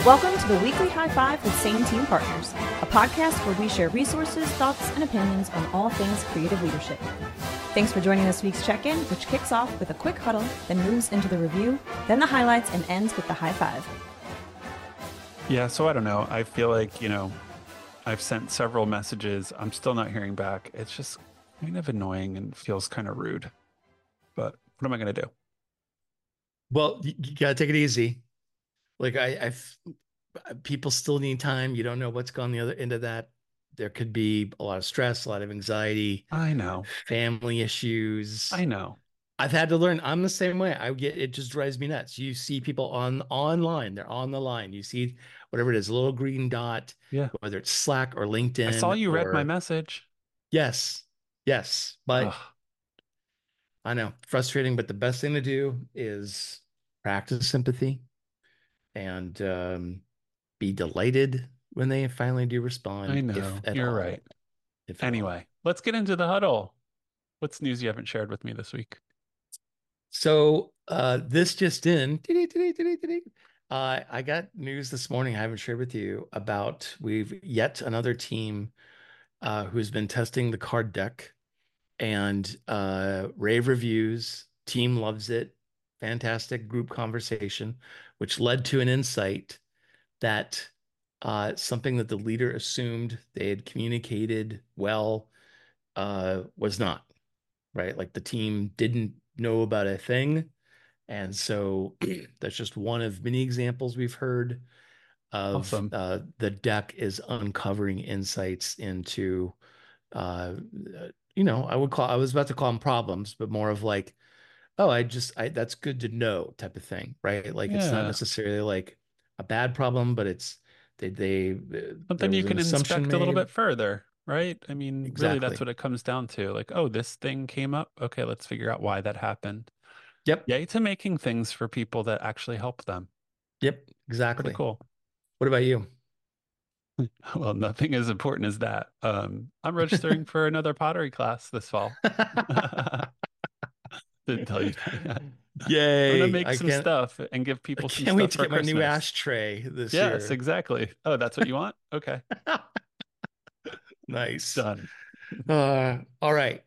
Welcome to the Weekly High Five with Sane Team Partners, a podcast where we share resources, thoughts, and opinions on all things creative leadership. Thanks for joining this week's check-in, which kicks off with a quick huddle, then moves into the review, then the highlights, and ends with the high five. Yeah, so I don't know. I feel like, I've sent several messages. I'm still not hearing back. It's just kind of annoying and feels kind of rude. But what am I going to do? Well, you gotta take it easy. Like people still need time. You don't know what's gone the other end of that. There could be a lot of stress, a lot of anxiety, I know. family issues. I know. I've had to learn. I'm the same way. It just drives me nuts. You see people online, they're on the line. You see whatever it is, a little green dot, Yeah. whether it's Slack or LinkedIn. I saw you read my message. Yes. But Ugh. I know, frustrating, but the best thing to do is practice sympathy and be delighted when they finally do respond. I know. If at You're all. right. If at all. Anyway, let's get into the huddle. What's news you haven't shared with me this week? So this just in, I got news this morning I haven't shared with you about we've yet another team who's been testing the card deck and rave reviews. Team loves it. Fantastic group conversation, which led to an insight that something that the leader assumed they had communicated well was not, right? Like the team didn't know about a thing. And so that's just one of many examples we've heard of Awesome. The deck is uncovering insights into, I was about to call them problems, but more of like, oh, that's good to know type of thing, right? Like it's not Yeah. necessarily like a bad problem, but it's there Something you was an can assumption inspect a little made. bit further, right? I mean, really, that's Exactly. what it comes down to. Like, oh, this thing came up. Okay, let's figure out why that happened. Yep. Yay to making things for people that actually help them. Yep. Pretty Exactly. cool. What about you? Well, nothing as important as that. I'm registering for another pottery class this fall. Didn't tell you that yet. I'm gonna Yay. make some stuff and give I people some can't stuff wait to for get my new Christmas. ashtray this Yes, year. exactly. Oh, that's what you want? Okay, Nice. done. All right.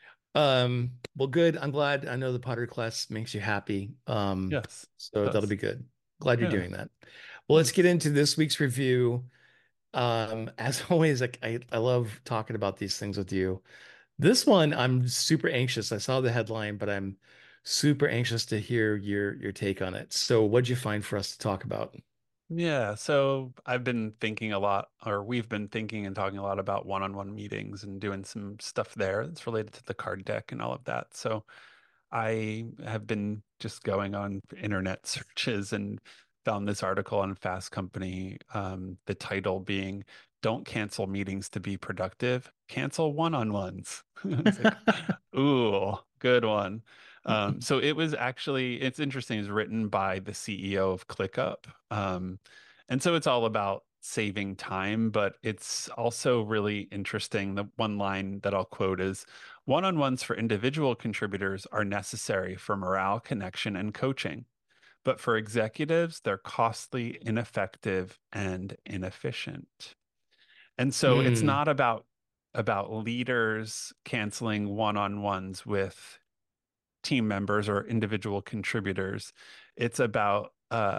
Well, good. I'm glad. I know the pottery class makes you happy. Yes, it So that'll does. be good. Glad you're Yeah, doing that. Well, let's get thanks. into this week's review. As always, like I love talking about these things with you. This one, I'm super anxious. I saw the headline, but I'm super anxious to hear your take on it. So, what'd you find for us to talk about? Yeah, so I've been thinking a lot, or we've been thinking and talking a lot about one-on-one meetings and doing some stuff there that's related to the card deck and all of that. So I have been just going on internet searches and found this article on Fast Company, the title being "Don't Cancel Meetings to Be Productive, Cancel One-on-Ones." It's like, ooh, good one. So it's interesting, it's written by the CEO of ClickUp. And so it's all about saving time, but it's also really interesting. The one line that I'll quote is, one-on-ones for individual contributors are necessary for morale, connection, and coaching. But for executives, they're costly, ineffective, and inefficient. And so it's Mm, not about leaders canceling one-on-ones with team members or individual contributors. It's about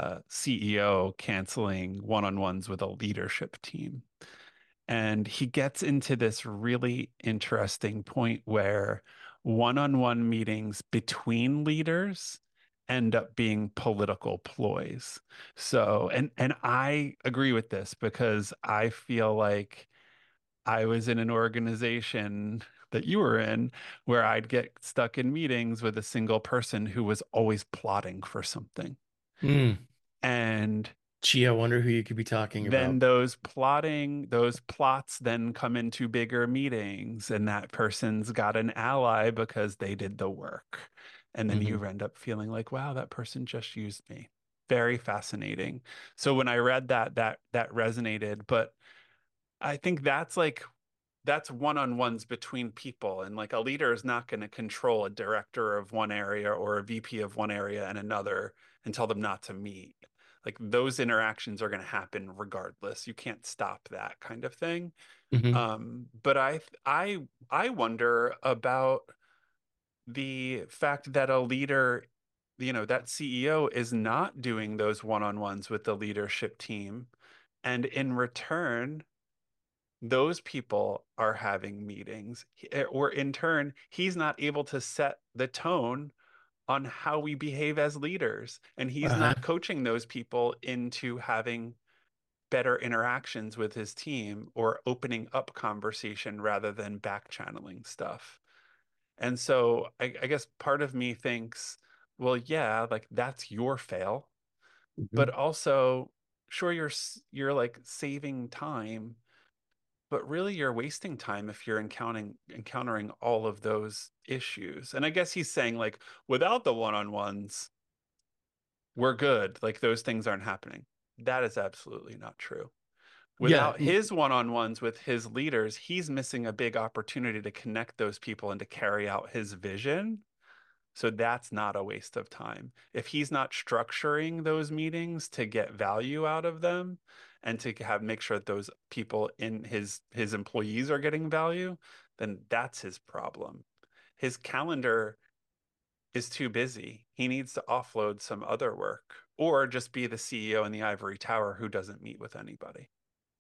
CEO canceling one-on-ones with a leadership team. And he gets into this really interesting point where one-on-one meetings between leaders end up being political ploys. So, and I agree with this because I feel like I was in an organization that you were in where I'd get stuck in meetings with a single person who was always plotting for something. mm. And Gee, I wonder who you could be talking then about. those plots then come into bigger meetings, and that person's got an ally because they did the work. And then Hmm. you end up feeling like, wow, that person just used me. Very fascinating. So when I read that resonated, but I think that's one-on-ones between people. And like a leader is not going to control a director of one area or a VP of one area and another and tell them not to meet. Like those interactions are going to happen regardless. You can't stop that kind of thing. Hmm. But I wonder about the fact that a leader, that CEO is not doing those one-on-ones with the leadership team. And in return, those people are having meetings, or in turn, he's not able to set the tone on how we behave as leaders. And he's Uh-huh. not coaching those people into having better interactions with his team or opening up conversation rather than back channeling stuff. And so I guess part of me thinks, well, yeah, like that's your fail, but Mhm. also, sure, you're like saving time, but really you're wasting time if you're encountering all of those issues. And I guess he's saying like without the one-on-ones, we're good. Like those things aren't happening. That is absolutely not true. Yeah. Without his one-on-ones with his leaders, he's missing a big opportunity to connect those people and to carry out his vision. So that's not a waste of time. If he's not structuring those meetings to get value out of them and to have make sure that those people in his employees are getting value, then that's his problem. His calendar is too busy. He needs to offload some other work or just be the CEO in the ivory tower who doesn't meet with anybody.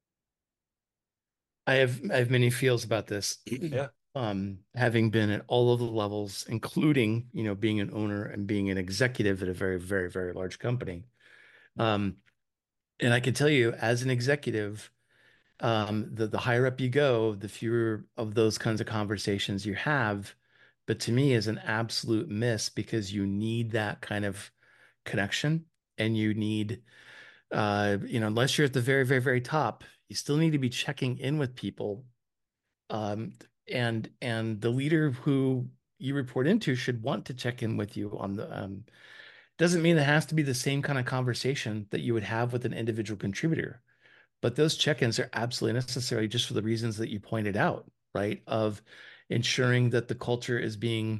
I have many feels about this. Yeah. Having been at all of the levels, including, being an owner and being an executive at a very, very, very large company. Um, and I can tell you, as an executive, the higher up you go, the fewer of those kinds of conversations you have. But to me, is an absolute miss because you need that kind of connection, and you need, unless you're at the very, very, very top, you still need to be checking in with people. Um, and the leader who you report into should want to check in with you on the, doesn't mean it has to be the same kind of conversation that you would have with an individual contributor. But those check-ins are absolutely necessary just for the reasons that you pointed out, right? Of ensuring that the culture is being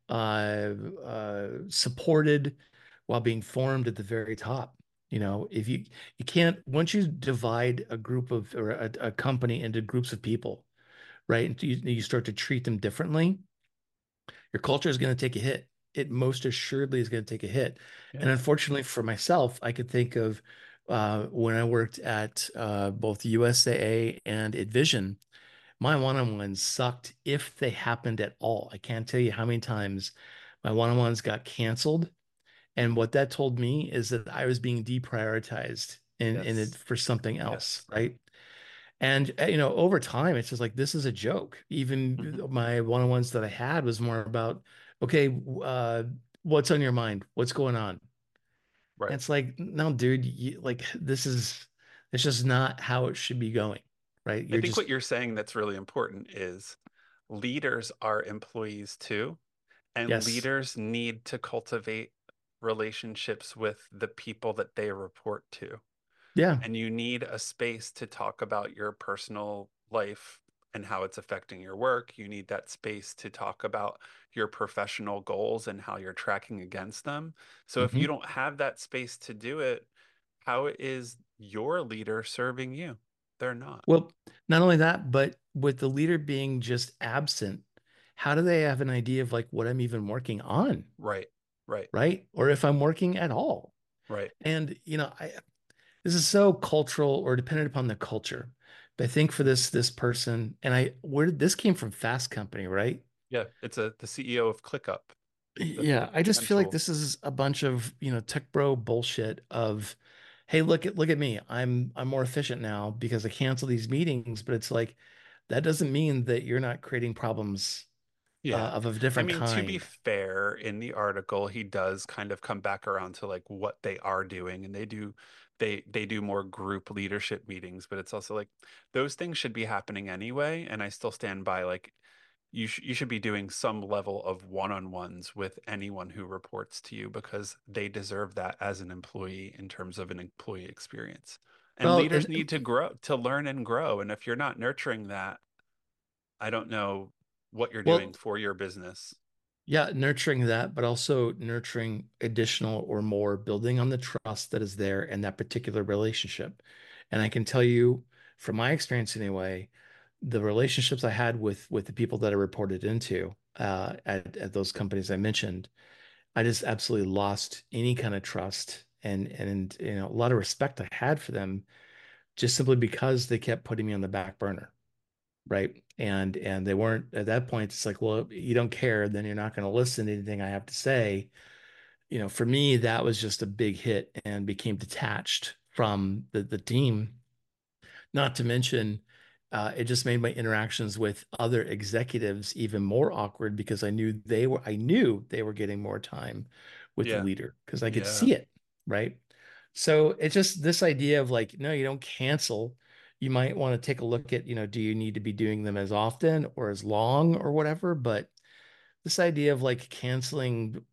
supported while being formed at the very top. If you can't, once you divide a group of, or a company into groups of people, right? And you start to treat them differently, your culture is going to take a hit. It most assuredly is going to take a hit. Yeah. And unfortunately for myself, I could think of when I worked at both USAA and Advision, my one-on-ones sucked if they happened at all. I can't tell you how many times my one-on-ones got canceled. And what that told me is that I was being deprioritized in it Yes. for something else, Yes. right? And over time, it's just like this is a joke. Even Hmm. my one-on-ones that I had was more about, okay, what's on your mind? What's going on? And Right. it's like, no, dude, it's just not how it should be going, right? I You're think what just, you're saying that's really important is leaders are employees too, and yes, leaders need to cultivate relationships with the people that they report to. yeah. And you need a space to talk about your personal life and how it's affecting your work. You need that space to talk about your professional goals and how you're tracking against them. So if you Hmm. don't have that space to do it, how is your leader serving you? They're not. Well, not only that, but with the leader being just absent, how do they have an idea of like what I'm even working on, Right. Right. right? Or if I'm working at all? Right. And this is so cultural or dependent upon the culture. But I think for this person, and where did this came from? Fast Company, right? Yeah. It's the CEO of ClickUp, the Yeah, I just PM feel like tool. this is a bunch of, tech bro bullshit of, hey, look at me. I'm more efficient now because I cancel these meetings, but it's like that doesn't mean that you're not creating problems Yeah. of a I different mean, to be kind. fair, in the article, he does kind of come back around to like what they are doing, and they do more group leadership meetings, but it's also like those things should be happening anyway, and I still stand by like you should be doing some level of one-on-ones with anyone who reports to you because they deserve that as an employee in terms of an employee experience. And Well, leaders need to grow, to learn and grow, and if you're not nurturing that, I don't know what you're doing well, for your business. Yeah, nurturing that, but also nurturing additional or more, building on the trust that is there in that particular relationship. And I can tell you from my experience anyway, the relationships I had with the people that I reported into at those companies I mentioned, I just absolutely lost any kind of trust and a lot of respect I had for them just simply because they kept putting me on the back burner. Right. And they weren't at that point. It's like, well, you don't care, then you're not going to listen to anything I have to say. For me, that was just a big hit and became detached from the team. Not to mention, it just made my interactions with other executives even more awkward because I knew they were getting more time with the Yeah. leader because I could Yeah. see it, right? So it's just this idea of like, no, you don't cancel. You might want to take a look at, do you need to be doing them as often or as long or whatever? But this idea of like canceling,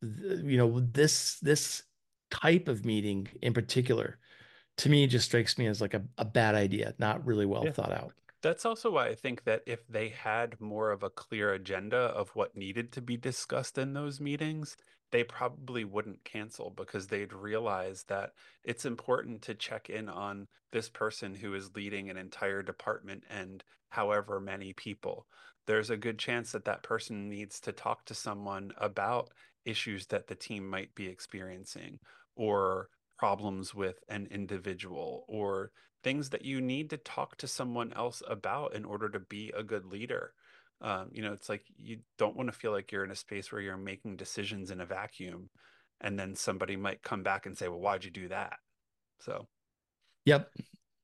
this type of meeting in particular to me just strikes me as like a bad idea, not really well Yeah. thought out. That's also why I think that if they had more of a clear agenda of what needed to be discussed in those meetings, they probably wouldn't cancel because they'd realize that it's important to check in on this person who is leading an entire department and however many people. There's a good chance that that person needs to talk to someone about issues that the team might be experiencing or problems with an individual or things that you need to talk to someone else about in order to be a good leader. It's like you don't want to feel like you're in a space where you're making decisions in a vacuum, and then somebody might come back and say, "Well, why'd you do that?" So Yep.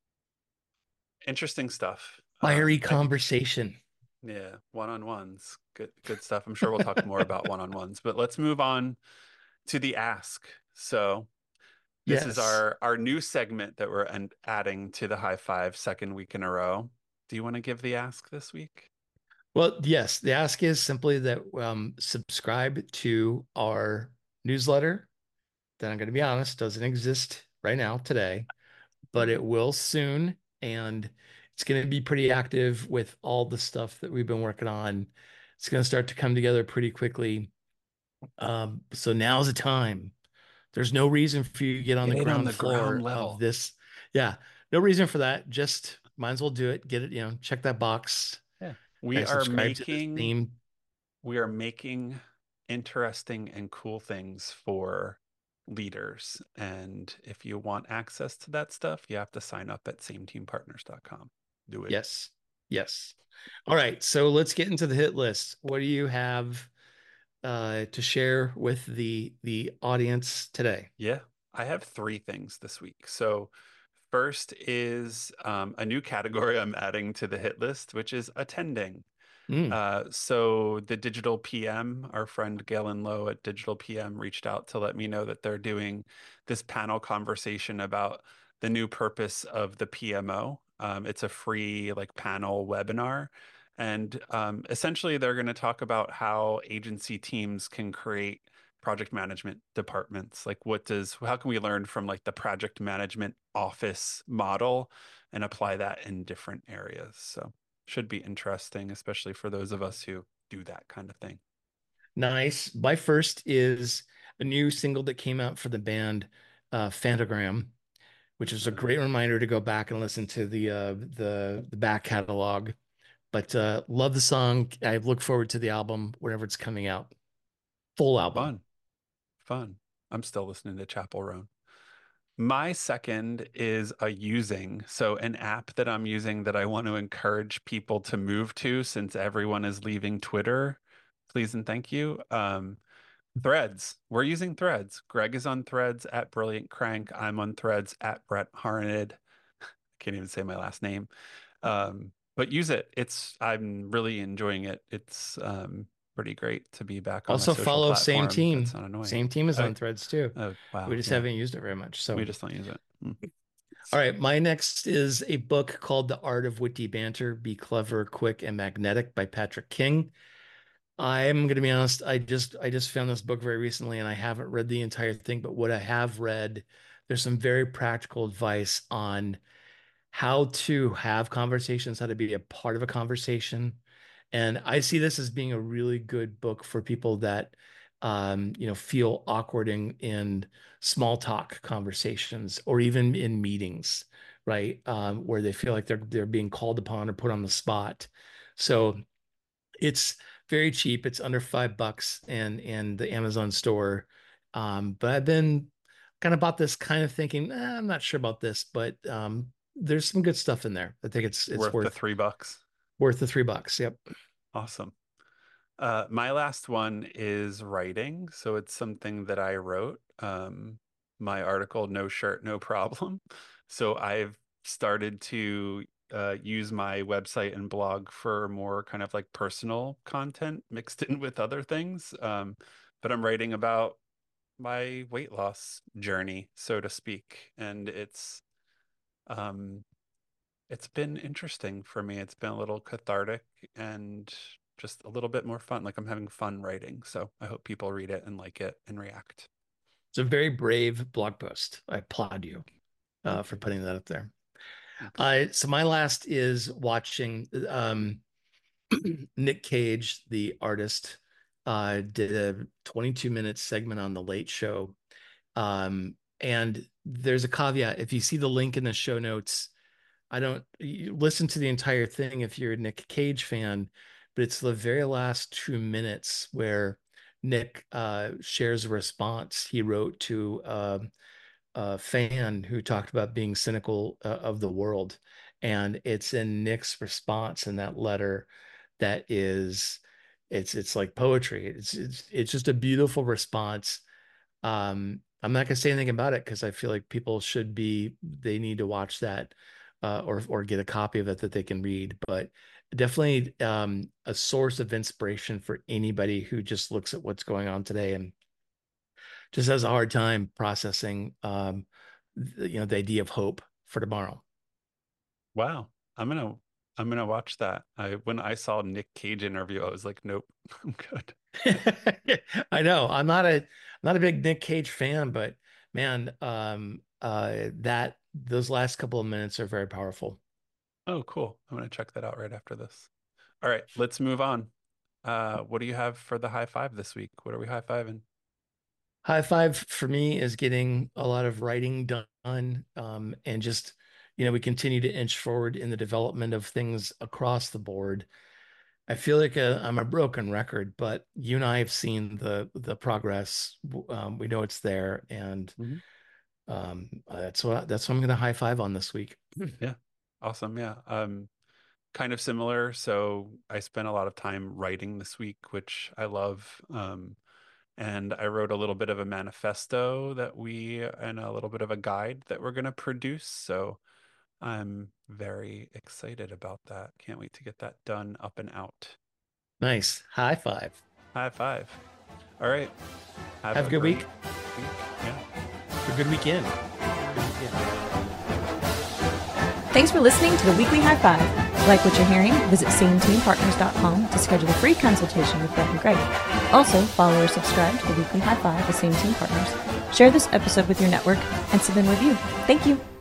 interesting stuff. Fiery I conversation. Yeah, one-on-ones, good stuff. I'm sure we'll talk more about one-on-ones, but let's move on to the ask. So this is Yes. our new segment that we're adding to the high five second week in a row. Do you want to give the ask this week? Well, yes, the ask is simply that subscribe to our newsletter that I'm going to be honest, doesn't exist right now today, but it will soon. And it's going to be pretty active with all the stuff that we've been working on. It's going to start to come together pretty quickly. So now's the time. There's no reason for you to get on Get the in on ground the ground floor of level. this. Yeah, no reason for that. Just might as well do it. Get it, check that box. Yeah. We I are subscribe to this making theme. we are making interesting and cool things for leaders. And if you want access to that stuff, you have to sign up at sameteampartners.com. Do it. Yes. Yes. All right. So let's get into the hit list. What do you have to share with the audience today? Yeah, I have three things this week. So first is a new category I'm adding to the hit list, which is attending. Mm, So the Digital PM, our friend Galen Lowe at Digital PM reached out to let me know that they're doing this panel conversation about the new purpose of the PMO. It's a free like panel webinar. And essentially they're going to talk about how agency teams can create project management departments. Like how can we learn from like the project management office model and apply that in different areas? So should be interesting, especially for those of us who do that kind of thing. nice. My first is a new single that came out for the band Phantogram, which is a great reminder to go back and listen to the back catalog. But love the song. I look forward to the album whenever it's coming out. Full album. Fun, fun. I'm still listening to Chapel Roan. My second is a using. So an app that I'm using that I want to encourage people to move to since everyone is leaving Twitter. Please and thank you. Threads. We're using Threads. Greg is on Threads at Brilliant Crank. I'm on Threads at Brett Harned. Can't even say my last name. But use it. I'm really enjoying it. It's pretty great to be back on a Also social follow Same platform that's Team. not annoying. Same Team is Oh, on Threads too. oh We wow. just Yeah. haven't used it very much. We So, just don't use it. all right, my next is a book called The Art of Witty Banter: Be Clever, Quick, and Magnetic by Patrick King. I'm going to be honest, I just found this book very recently and I haven't read the entire thing, but what I have read, there's some very practical advice on how to have conversations, how to be a part of a conversation, And I see this as being a really good book for people that, feel awkward in small talk conversations or even in meetings, right? Where they feel like they're being called upon or put on the spot. So it's very cheap. It's under $5 and the Amazon store. But I've been kind of bought this kind of thinking, I'm not sure about this, but there's some good stuff in there. I think it's worth the $3. Worth the $3. Yep. Awesome. My last one is writing. So it's something that I wrote. My article, No Shirt, No Problem. So I've started to use my website and blog for more kind of like personal content mixed in with other things. But I'm writing about my weight loss journey, so to speak. And it's been interesting for me. It's been a little cathartic and just a little bit more fun. Like I'm having fun writing. So I hope people read it and like it and react. It's a very brave blog post. I applaud you for putting that up there. So my last is watching Nick Cage, the artist, did a 22-minute segment on The Late Show. And there's a caveat. If you see the link in the show notes, you listen to the entire thing if you're a Nick Cage fan, but it's the very last 2 minutes where Nick shares a response he wrote to a fan who talked about being cynical of the world. And it's in Nick's response in that letter that is, it's like poetry. It's just a beautiful response. I'm not gonna say anything about it because I feel like people they need to watch that or get a copy of it that they can read. But definitely a source of inspiration for anybody who just looks at what's going on today and just has a hard time processing the idea of hope for tomorrow. Wow. I'm gonna watch that. When I saw Nick Cage interview, I was like, nope, I'm good. I know. I'm not a big Nick Cage fan, but man, those last couple of minutes are very powerful. Oh, cool. I'm gonna check that out right after this. All right, let's move on. What do you have for the high five this week? What are we high fiving? High five for me is getting a lot of writing done, and just, we continue to inch forward in the development of things across the board. I feel like I'm a broken record, but you and I have seen the progress. We know it's there, and that's what I'm going to high five on this week. Yeah, awesome. Yeah, kind of similar. So I spent a lot of time writing this week, which I love. And I wrote a little bit of a manifesto and a little bit of a guide that we're going to produce. So I'm very excited about that. Can't wait to get that done, up and out. Nice. High five. High five. All right. Have a good week. Yeah. A good weekend. Thanks for listening to the Weekly High Five. Like what you're hearing? Visit sameteampartners.com to schedule a free consultation with Brett and Greg. Also, follow or subscribe to the Weekly High Five with Same Team Partners. Share this episode with your network and submit a review. Thank you.